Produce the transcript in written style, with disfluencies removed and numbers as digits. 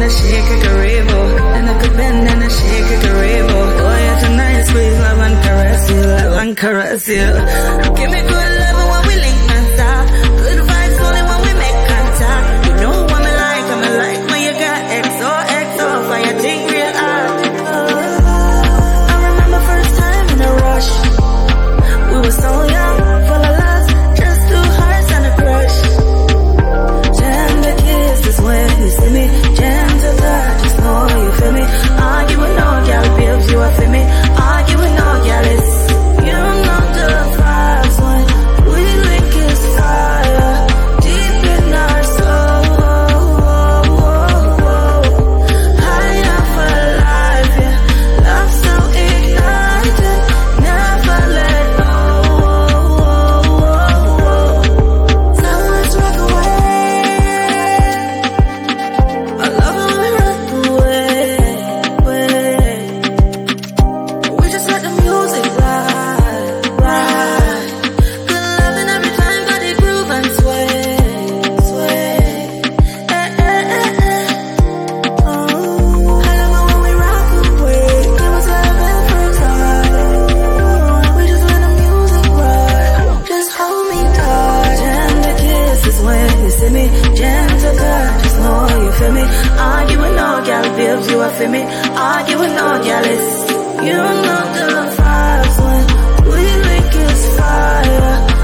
I shake like a rainbow. And I could bend and I shake like a rainbow. Oh, yeah, tonight squeeze love and caress you, love and caress you. Give me good love when we link and stop. Good vibes only when we make contact. You know what me like, I'm like when you got XO, for your thing real hard. I remember first time in a rush. We were so young, full of love, just two hearts and a crush. Tender kisses when you see me, gentle touch, just know you feel me. Argue with no girl, babes, you are for me. Argue with no girl, it's you know the vibes when we link is fire deep in our soul. High up alive, yeah, love so ignited, never let go. So let's rock away. I love when we rock away. We just let the music ride. Good loving every time, got it groove and sway. Oh, I love it when we rock away. Give us love every time. We just let the music ride. Just hold me tight. Tender kisses when you see me, gentle touch, just know you feel me. Argue with no girl, babes, you are for me. Argue with no girl, it's you know the vibes when we link is fire.